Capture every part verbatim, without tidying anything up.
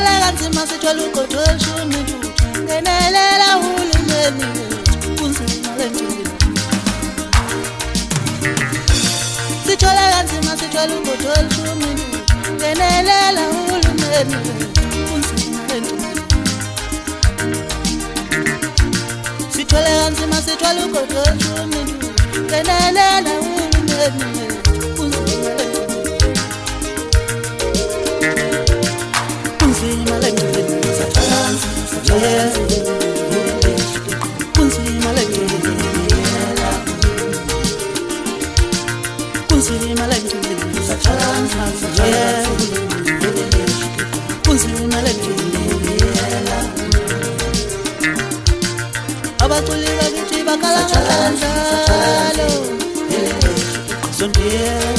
Sithola kanzima sithola ugodo olishumi intuthu. Ngenelela uhulumeni wethu kunzima lentuthu. Sithola kanzima sithola ugodo olishumi intuthu. Ngenelela uhulumeni wethu kunzima lentuthu. Sithola kanzima sithola ugodo olishumi intuthu. Ngenelela uhulumeni wethu kunzima lentuthu. Kunzima lentuthu. Yeah. Kunzima lentuthu. Kunzima lentuthu. Yeah. Kunzima lentuthu. Abaculi bakithi bakhala kanjalo. Sondela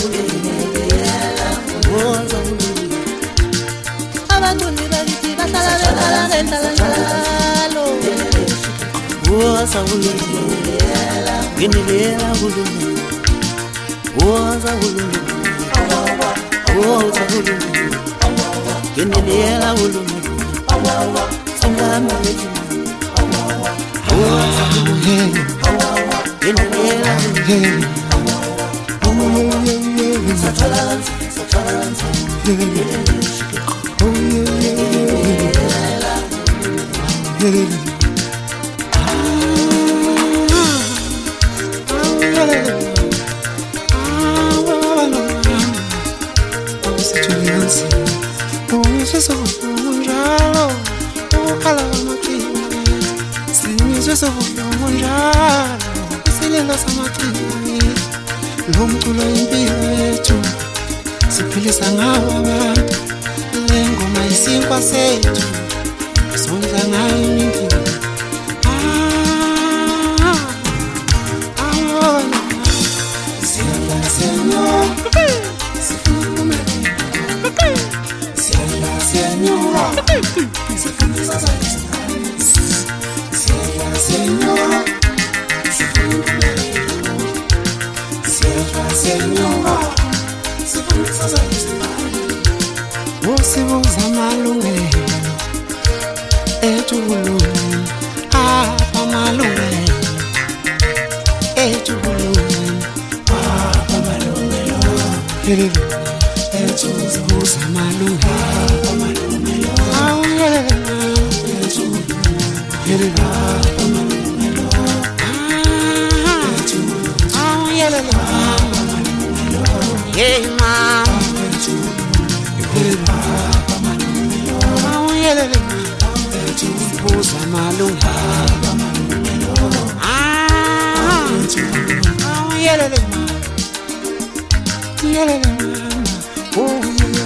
wonza ululu. Abaculi bakithi bahlala bekhala ngendalo. Wonza ululu. Ngenelela ululu. Wonza ululu. Wonza ululu. Ngenelela ululu. Sangama lethi. Wonza ululu. Ngenelela ululu. Satalanza, satalanza. Oh yeah, yeah, yeah. Lomculo impilo yethu siphilisa ngawo abantu lengoma isinkwa sethu sondla ngayo impilo ah ah siyala senyor sifuna siyala senyor sifuna siyala senyor Senhor, se começas a ensinar, você usa malungelo, é tudo, ah, pa malungelo, é tudo, ah, pa malungelo, é tudo, usa malungelo, ah, pa malungelo, ah, é tudo, ah, pa malungelo, ah, é tudo, ah, é Hey mama, oh yeah, malunga, ah, oh yeah, yeah, oh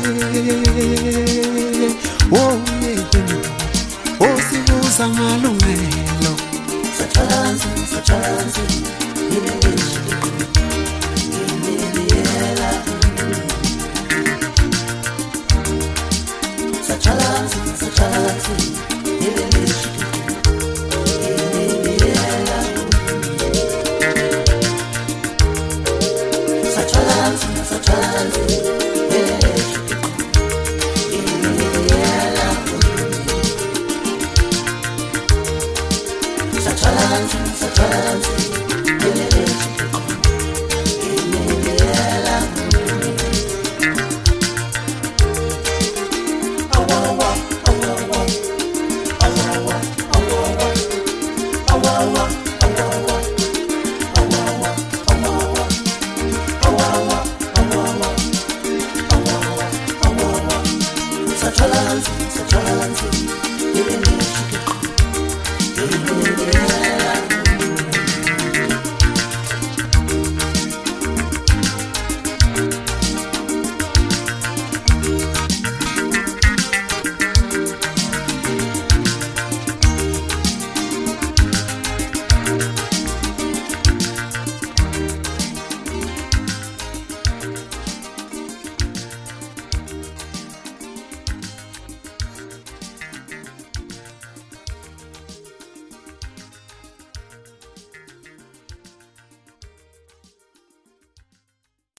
yeah, oh yeah, oh si usa malungelo, satalanzi, satalanzi, Satalanzi, satalanzi,